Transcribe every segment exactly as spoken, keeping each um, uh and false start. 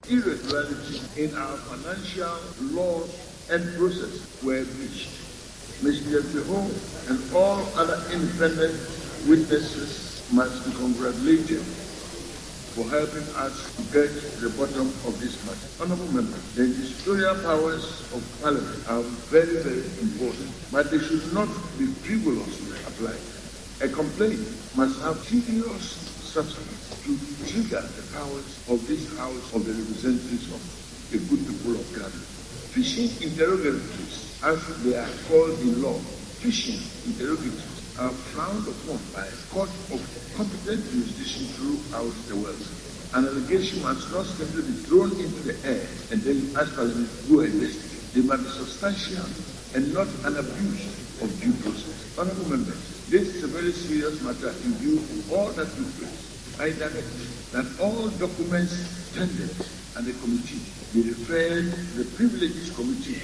irregularity in our financial laws and process were breached. Mister Beho and all other independent witnesses must be congratulated for helping us get to the bottom of this matter. Honourable members, the inquisitorial powers of Parliament are very, very important, but they should not be frivolously applied. A complaint must have serious substance to trigger the powers of this House of the representatives of the good people of Ghana. Fishing interrogatories, as they are called in law, fishing interrogatories are frowned upon by a court of competent jurisdiction throughout the world. An allegation must not simply be thrown into the air and then ask Parliament to go investigate. They must be substantial and not an abuse of due process. Honourable members, this is a very serious matter in view of all that took place. I direct that all documents tendered and the committee be referred to the Privileges Committee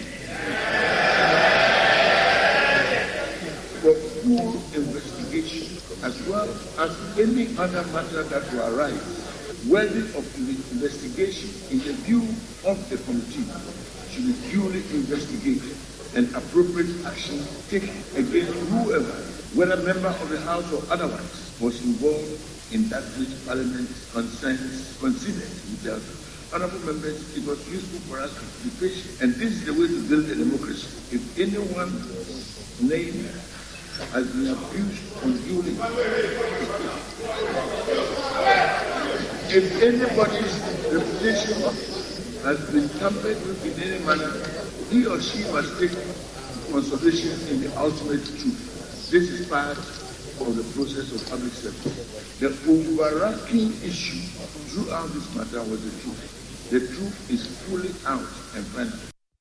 for full investigation, as well as any other matter that will arise worthy of the investigation in the view of the committee should be duly investigated and appropriate action taken against whoever, whether member of the House or otherwise, was involved in that which Parliament concerns considered without. Honourable members, it was useful for us to be patient, and this is the way to build a democracy. If anyone's name has been abused unduly, if anybody's reputation has been tampered with in any manner, he or she must take consolation in the ultimate truth. This is part of the process of public service. The overarching issue throughout this matter was the truth. The truth is fully out and final.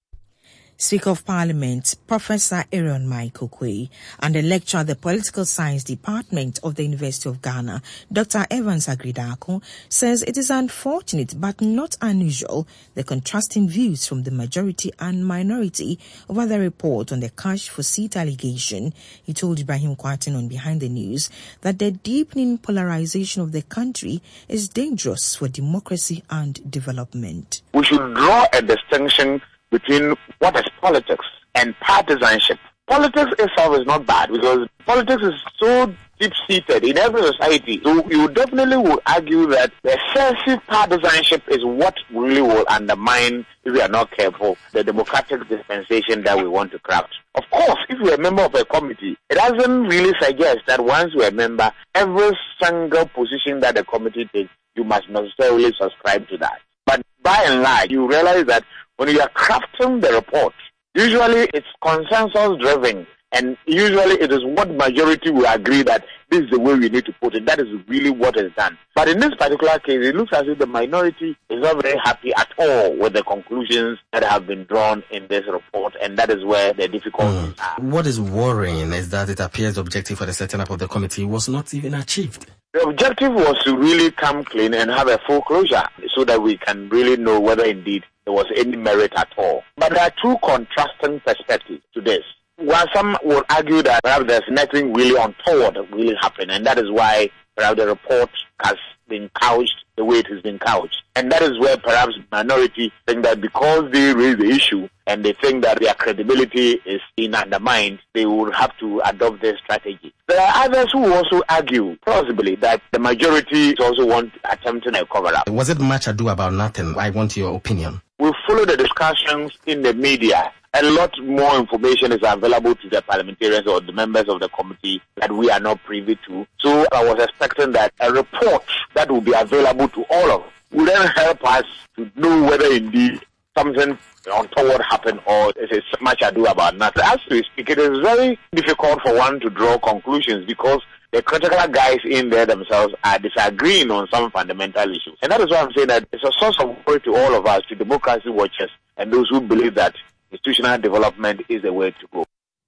Speaker of Parliament, Professor Aaron Michael Quay, and the lecturer at the Political Science Department of the University of Ghana, Doctor Evans Agridako, says it is unfortunate but not unusual the contrasting views from the majority and minority over the report on the cash for seat allegation. He told Ibrahim Kwartin on Behind the News that the deepening polarization of the country is dangerous for democracy and development. We should draw a distinction between what is politics and partisanship. Politics itself is not bad because politics is so deep-seated in every society. So you definitely would argue that the excessive partisanship is what really will undermine, if we are not careful, the democratic dispensation that we want to craft. Of course, if you're a member of a committee, it doesn't really suggest that once you're a member, every single position that the committee takes, you must necessarily subscribe to that. But by and large, you realize that when you are crafting the report, usually it's consensus driven, and usually it is what majority will agree that this is the way we need to put it. That is really what is done. But in this particular case, it looks as if the minority is not very happy at all with the conclusions that have been drawn in this report, and that is where the difficulties mm. are. What is worrying is that it appears the objective for the setting up of the committee was not even achieved. The objective was to really come clean and have a full closure so that we can really know whether indeed there was any merit at all. But there are two contrasting perspectives to this. While some would argue that perhaps there's nothing really untoward that really happened, and that is why perhaps the report has been couched the way it has been couched. And that is where perhaps minority think that because they raise the issue and they think that their credibility is being undermined, they will have to adopt their strategy. There are others who also argue, plausibly, that the majority also want attempting a cover-up. Was it much ado about nothing? I want your opinion. We follow the discussions in the media. A lot more information is available to the parliamentarians or the members of the committee that we are not privy to. So I was expecting that a report that will be available to all of us will then help us to know whether indeed something untoward happened or it is much ado about nothing. As we speak, it is very difficult for one to draw conclusions because the critical guys in there themselves are disagreeing on some fundamental issues. And that is why I'm saying that it's a source of worry to all of us, to democracy watchers and those who believe that institutional development is the way to go.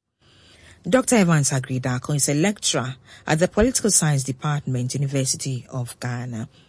Doctor Evans Agridako is a lecturer at the Political Science Department, University of Ghana.